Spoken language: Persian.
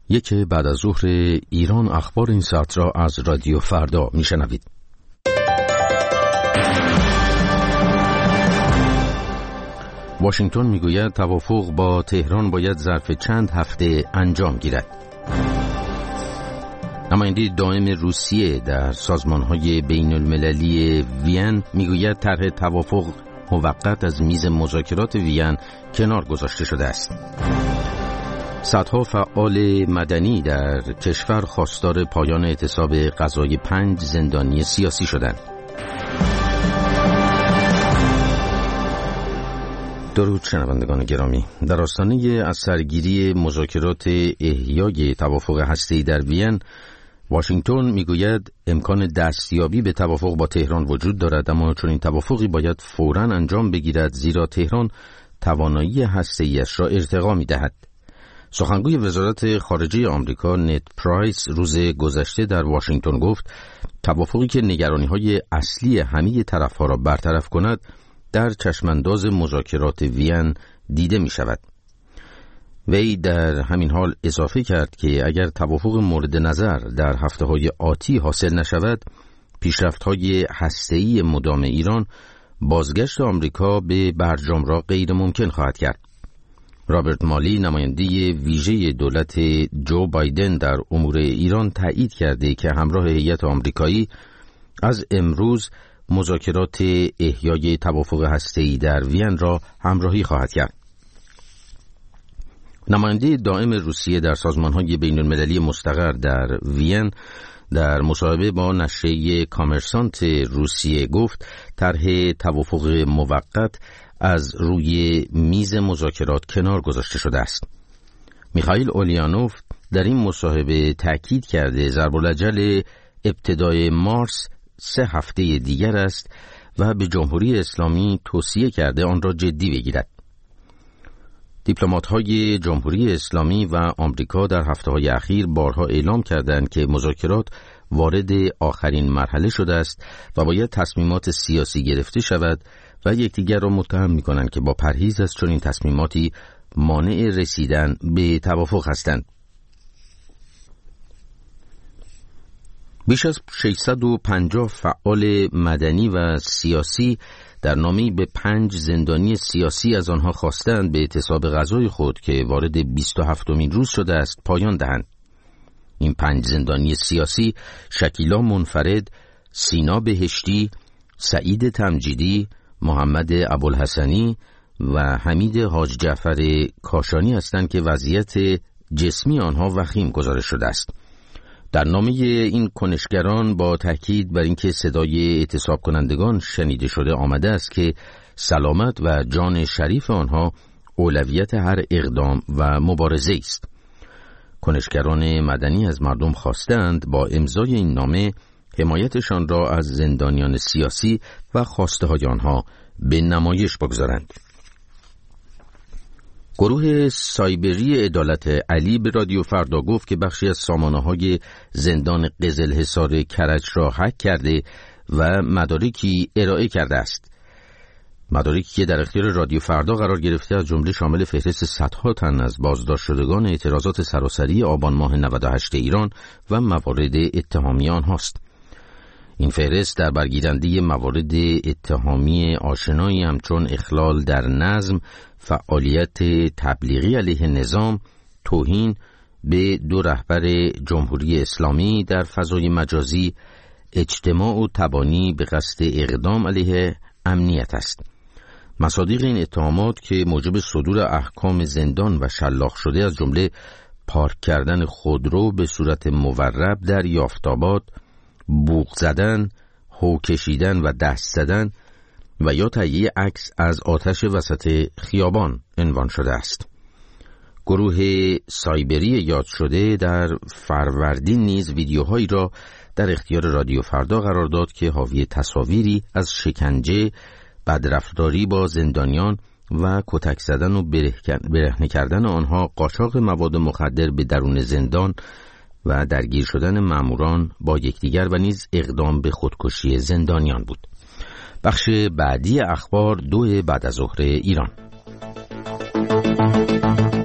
یک بعد از ظهر ایران اخبار این ساعت را از رادیو فردا میشنوید. واشنگتن میگوید توافق با تهران باید ظرف چند هفته انجام گیرد. نماینده دائم روسیه در سازمان‌های بین‌المللی وین میگوید طرح توافق موقت از میز مذاکرات وین کنار گذاشته شده است. صدها فعال مدنی در کشور خواستار پایان اعتصاب قضای 5 زندانی سیاسی شدند. درود شنوندگان گرامی، در آستانه از سرگیری مذاکرات احیای توافق هسته‌ای در وین، واشنگتن میگوید امکان دستیابی به توافق با تهران وجود دارد، اما چون این توافقی باید فوراً انجام بگیرد زیرا تهران توانایی هسته‌ایش را ارتقا می‌دهد. سخنگوی وزارت خارجه آمریکا نت پرایس روز گذشته در واشنگتن گفت توافقی که نگرانی‌های اصلی همه طرف‌ها را برطرف کند در چشمانداز مذاکرات وین دیده می‌شود. وی در همین حال اضافه کرد که اگر توافق مورد نظر در هفته‌های آتی حاصل نشود، پیشرفت‌های هسته‌ای مدام ایران بازگشت آمریکا به برجام را غیر ممکن خواهد کرد. رابرت مالی، نماینده ویژه دولت جو بایدن در امور ایران، تایید کرده که همراه هیئت آمریکایی از امروز مذاکرات احیای توافق هسته‌ای در وین را همراهی خواهد کرد. نماینده دائم روسیه در سازمان‌های بین‌المللی مستقر در وین در مصاحبه با نشریه کامرسانت روسیه گفت طرح توافق موقت از روی میز مذاکرات کنار گذاشته شده است. میخائیل اولیانوف در این مصاحبه تأکید کرده ضرب‌الاجل ابتدای مارس 3 هفته دیگر است و به جمهوری اسلامی توصیه کرده آن را جدی بگیرد. دیپلمات‌های جمهوری اسلامی و آمریکا در هفته‌های اخیر بارها اعلام کردند که مذاکرات وارد آخرین مرحله شده است و باید تصمیمات سیاسی گرفته شود و یکدیگر را متهم می‌کنند که با پرهیز از چنین تصمیماتی مانع رسیدن به توافق هستند. بیش از 650 فعال مدنی و سیاسی در نامه‌ای به 5 زندانی سیاسی از آنها خواستند به اعتصاب غذای خود که وارد 27مین روز شده است پایان دهند. این 5 زندانی سیاسی شکیلا منفرد، سینا بهشتی، سعید تمجیدی، محمد ابوالحسنی و حمید حاج جعفر کاشانی هستند که وضعیت جسمی آنها وخیم گزارش شده است. در نامه این کنشگران با تاکید بر اینکه صدای اعتصاب کنندگان شنیده شده آمده است که سلامت و جان شریف آنها اولویت هر اقدام و مبارزه است. کنشگران مدنی از مردم خواستند با امضای این نامه حمایتشان را از زندانیان سیاسی و خواسته های آنها به نمایش بگذارند. گروه سایبری عدالت علی به رادیو فردا گفت که بخشی از سامانه‌های زندان قزلحصار کرج را هک کرده و مدارکی ارائه کرده است. مدارکی که در اختیار رادیو فردا قرار گرفته از جمله شامل فهرست صدها تن از بازداشت شدگان اعتراضات سراسری آبان ماه 98 ایران و موارد اتهامی آنهاست. این فهرست در برگیرنده موارد اتهامی آشنایی همچون اخلال در نظم، فعالیت تبلیغی علیه نظام، توهین به 2 رهبر جمهوری اسلامی در فضای مجازی، اجتماع و تبانی به قصد اقدام علیه امنیت است. مصادیق این اتهامات که موجب صدور احکام زندان و شلاق شده از جمله پارک کردن خودرو به صورت مورب در یافت‌آباد، بوق زدن، هو کشیدن و دست زدن و یا تهیه عکس از آتش وسط خیابان عنوان شده است. گروه سایبری یاد شده در فروردین نیز ویدیوهایی را در اختیار رادیو فردا قرار داد که حاوی تصاویری از شکنجه، بدرفتاری با زندانیان و کتک زدن و برهنه کردن آنها، قاچاق مواد مخدر به درون زندان و درگیر شدن ماموران با یکدیگر و نیز اقدام به خودکشی زندانیان بود. بخش بعدی اخبار 2 بعد از ظهر ایران.